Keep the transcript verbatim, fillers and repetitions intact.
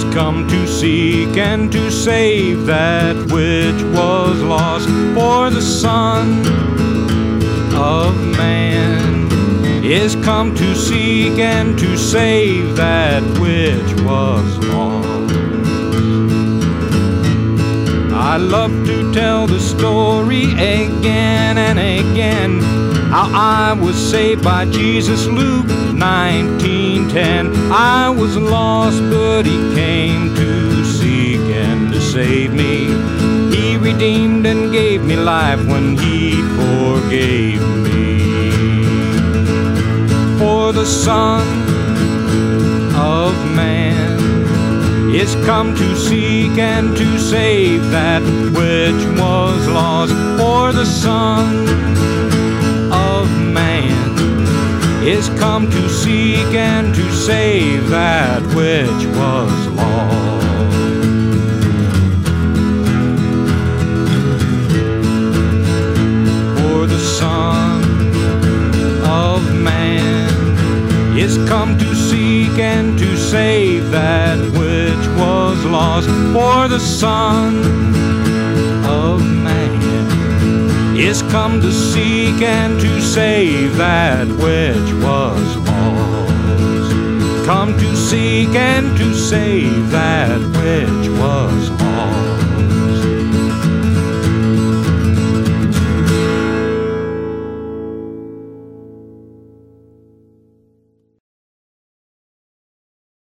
is come to seek and to save that which was lost. For the Son of Man is come to seek and to save that which was lost. I love to tell the story again and again, how I was saved by Jesus. Luke nineteen ten. I was lost, but He came to seek and to save me. He redeemed and gave me life when He forgave me. For the Son of Man is come to seek and to save that which was lost. For the Son of Man is come to seek and to save that which was lost. For the Son of Man is come to seek and to save that which was lost. For the Son of Man is come to seek and to save that which was lost. Come to seek and to save that which was lost.